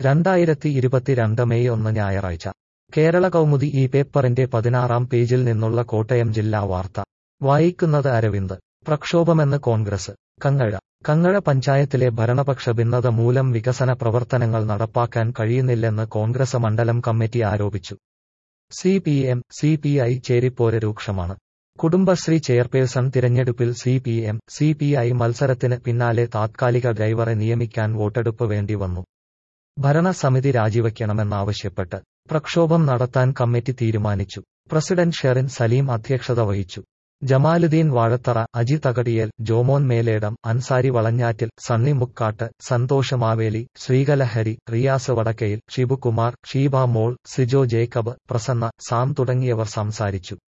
2022 May 1 ഞായറാഴ്ച കേരള കൗമുദി ഈ പേപ്പറിന്റെ 16-ാം പേജിൽ നിന്നുള്ള കോട്ടയം ജില്ലാ വാർത്ത വായിക്കുന്നത് അരവിന്ദ്. പ്രക്ഷോഭമെന്ന് കോൺഗ്രസ്. കങ്ങഴ പഞ്ചായത്തിലെ ഭരണപക്ഷ ഭിന്നത മൂലം വികസന പ്രവർത്തനങ്ങൾ നടപ്പാക്കാൻ കഴിയുന്നില്ലെന്ന് കോൺഗ്രസ് മണ്ഡലം കമ്മിറ്റി ആരോപിച്ചു. CPM, CPI ചേരിപ്പോര് രൂക്ഷമാണ്. കുടുംബശ്രീ ചെയർപേഴ്സൺ തിരഞ്ഞെടുപ്പിൽ CPM, CPI മത്സരത്തിന് പിന്നാലെ താത്കാലിക ഡ്രൈവറെ നിയമിക്കാൻ വോട്ടെടുപ്പ് വേണ്ടി വന്നു. ഭരണസമിതി രാജിവയ്ക്കണമെന്നാവശ്യപ്പെട്ട് പ്രക്ഷോഭം നടത്താൻ കമ്മിറ്റി തീരുമാനിച്ചു. പ്രസിഡന്റ് ഷെറിൻ സലീം അധ്യക്ഷത വഹിച്ചു. ജമാലുദ്ദീൻ വാഴത്തറ, അജി തകടിയേൽ, ജോമോൻ മേലേടം, അൻസാരി വളഞ്ഞാറ്റിൽ, സണ്ണി മുക്കാട്ട്, സന്തോഷ് മാവേലി, ശ്രീകലഹരി, റിയാസ് വടക്കയിൽ, ഷിബുകുമാർ, ഷീബ മോൾ, സിജോ ജേക്കബ്, പ്രസന്ന, സാം തുടങ്ങിയവർ സംസാരിച്ചു.